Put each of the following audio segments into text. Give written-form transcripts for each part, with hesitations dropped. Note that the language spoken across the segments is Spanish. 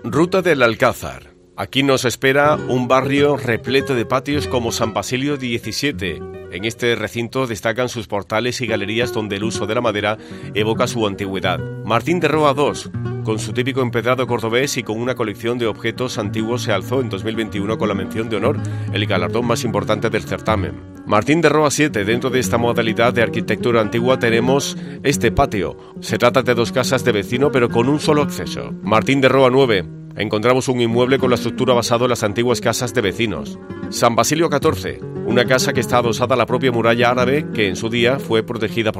Ruta del Alcázar. Aquí nos espera un barrio repleto de patios como San Basilio 17. En este recinto destacan sus portales y galerías donde el uso de la madera evoca su antigüedad. Martín de Roa 2, con su típico empedrado cordobés y con una colección de objetos antiguos, se alzó en 2021 con la mención de honor, el galardón más importante del certamen. Martín de Roa 7, dentro de esta modalidad de arquitectura antigua tenemos este patio. Se trata de dos casas de vecino pero con un solo acceso. Martín de Roa 9. Encontramos un inmueble con la estructura basado en las antiguas casas de vecinos. San Basilio 14, una casa que está adosada a la propia muralla árabe que en su día protegía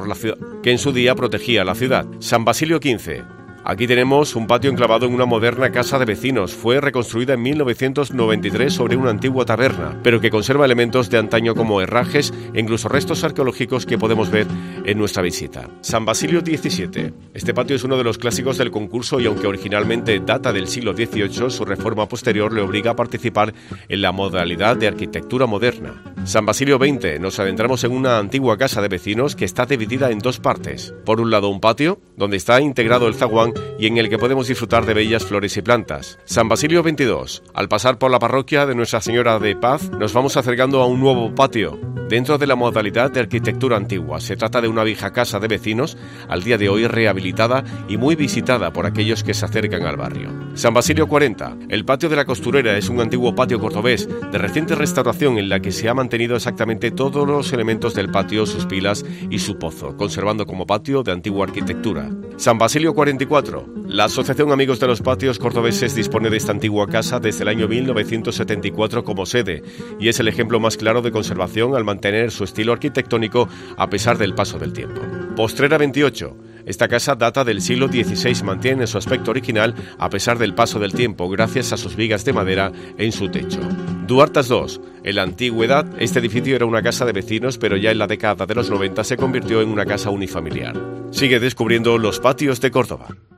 la ciudad. San Basilio 15. Aquí tenemos un patio enclavado en una moderna casa de vecinos. Fue reconstruida en 1993 sobre una antigua taberna, pero que conserva elementos de antaño como herrajes e incluso restos arqueológicos que podemos ver en nuestra visita. San Basilio 17. Este patio es uno de los clásicos del concurso y aunque originalmente data del siglo XVIII, su reforma posterior le obliga a participar en la modalidad de arquitectura moderna. San Basilio 20. Nos adentramos en una antigua casa de vecinos que está dividida en dos partes. Por un lado un patio, donde está integrado el zaguán y en el que podemos disfrutar de bellas flores y plantas. San Basilio 22. Al pasar por la parroquia de Nuestra Señora de Paz, nos vamos acercando a un nuevo patio, dentro de la modalidad de arquitectura antigua. Se trata de una vieja casa de vecinos, al día de hoy rehabilitada y muy visitada por aquellos que se acercan al barrio. San Basilio 40. El patio de la Costurera es un antiguo patio cordobés de reciente restauración en la que se ha mantenido exactamente todos los elementos del patio, sus pilas y su pozo, conservando como patio de antigua arquitectura. San Basilio 44. La Asociación Amigos de los Patios Cordobeses dispone de esta antigua casa desde el año 1974 como sede y es el ejemplo más claro de conservación al mantener su estilo arquitectónico a pesar del paso del tiempo. Postrera 28. Esta casa data del siglo XVI, mantiene su aspecto original a pesar del paso del tiempo gracias a sus vigas de madera en su techo. Duartas 2. En la antigüedad, este edificio era una casa de vecinos, pero ya en la década de los 90 se convirtió en una casa unifamiliar. Sigue descubriendo los patios de Córdoba.